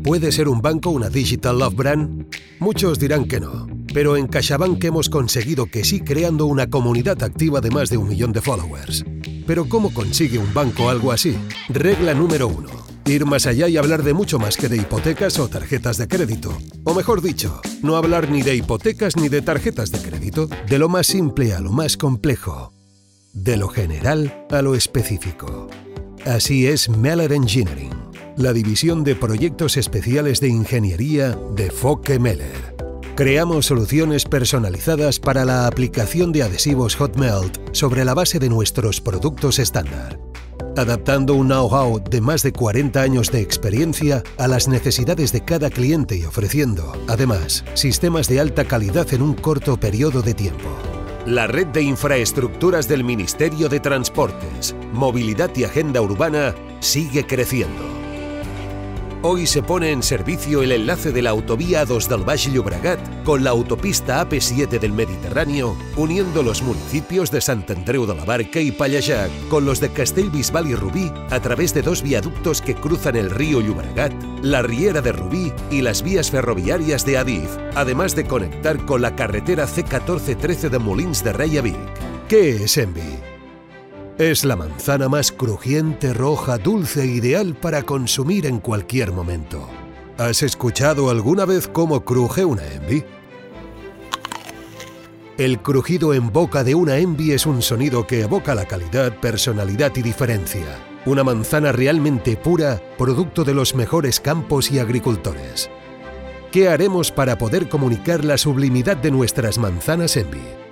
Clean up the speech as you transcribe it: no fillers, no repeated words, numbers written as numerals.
¿Puede ser un banco una Digital Love Brand? Muchos dirán que no, pero en CaixaBank hemos conseguido que sí, creando una comunidad activa de más de 1 millón de followers. Pero ¿cómo consigue un banco algo así? Regla número 1. Ir más allá y hablar de mucho más que de hipotecas o tarjetas de crédito. O mejor dicho, no hablar ni de hipotecas ni de tarjetas de crédito, de lo más simple a lo más complejo, de lo general a lo específico. Así es Meller Engineering, la división de proyectos especiales de ingeniería de Focke Meller. Creamos soluciones personalizadas para la aplicación de adhesivos Hot Melt sobre la base de nuestros productos estándar, adaptando un know-how de más de 40 años de experiencia a las necesidades de cada cliente y ofreciendo, además, sistemas de alta calidad en un corto periodo de tiempo. La red de infraestructuras del Ministerio de Transportes, Movilidad y Agenda Urbana sigue creciendo. Hoy se pone en servicio el enlace de la autovía A2 del Baix Llobregat con la autopista AP7 del Mediterráneo, uniendo los municipios de Sant Andreu de la Barca y Pallejà con los de Castellbisbal y Rubí a través de 2 viaductos que cruzan el río Llobregat, la Riera de Rubí y las vías ferroviarias de Adif, además de conectar con la carretera C1413 de Molins de Rei a Vic. ¿Qué es Envi? Es la manzana más crujiente, roja, dulce e ideal para consumir en cualquier momento. ¿Has escuchado alguna vez cómo cruje una Envi? El crujido en boca de una Envi es un sonido que evoca la calidad, personalidad y diferencia. Una manzana realmente pura, producto de los mejores campos y agricultores. ¿Qué haremos para poder comunicar la sublimidad de nuestras manzanas Envi?